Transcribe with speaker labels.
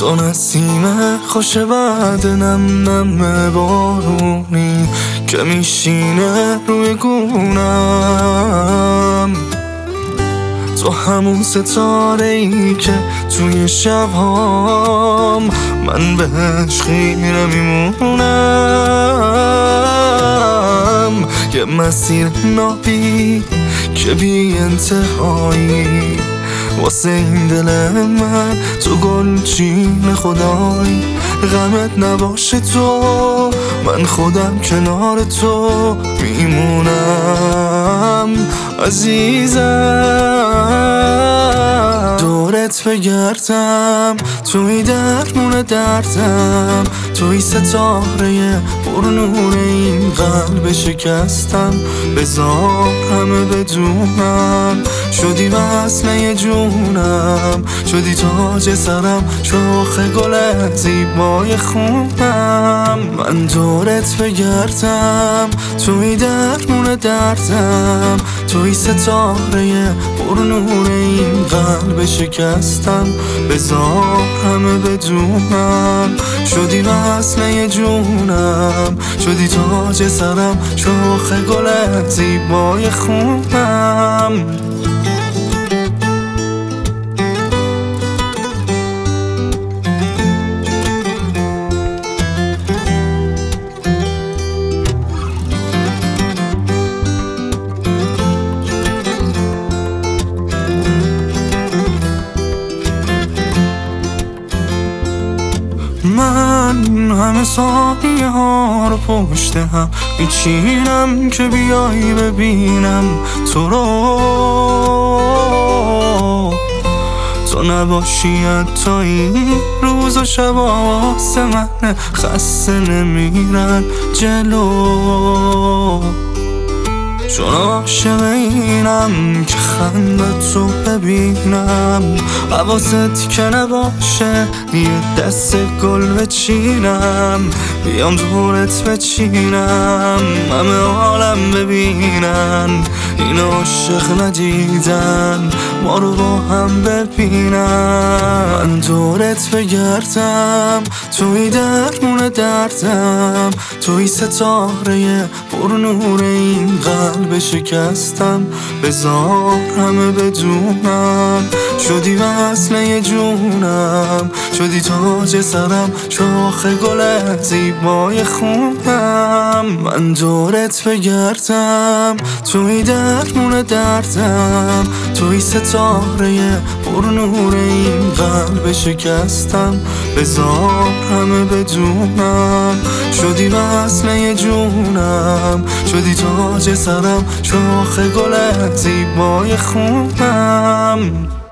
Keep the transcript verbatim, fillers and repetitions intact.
Speaker 1: تو نسیم خوش بعد نم نم بارونی که میشینه روی گونم، تو همون ستاره ای که توی شبهام من بهش خیره میمونم. یه مسیر نابی که بی انتهایی واسه این دل من، تو گلچین خدایی. غمت نباشه تو، من خودم کنار تو میمونم عزیزم. دورت بگردم توی درمون دردم، توی ستاره پر نور این قلب شکستم. بذار همه بدونم شدی وصله جونم، شدی تاج سرم، شاخ گل زیبای خونم. من دورت بگردم توی درمون دردم، توی ستاره پر نور این قلب شکستم. بذار همه بدونم شدی وصله جونم، شدی تاج سرم، شاخ گل زیبای خونم. من همه ثانیه ها رو پشت هم میچینم که بیایی ببینم تو رو. تو نباشی حتی این روز و شب واسه من خسته نمیرن جلو. چون عاشق اینم که خندت رو ببینم، حواست که نباشه یه دست گل بچینم، بیام دورت بچینم همه عالم ببینن این عاشق ندیدن ما رو با هم ببینن. من دورت بگردم توی درمون دردم، توی ستاره پر نور این قلب شکستم. بذار همه بدونم شدی وصله جونم، شدی تاج سرم، شاخ گل زیبای خونم. من دورت بگردم توی درمون دردم، توی ستاره پر نور این قلب شکستم. بذار همه بدونم شدی وصله جونم، شدی تاج سرم، شاخ گل زیبای خونم.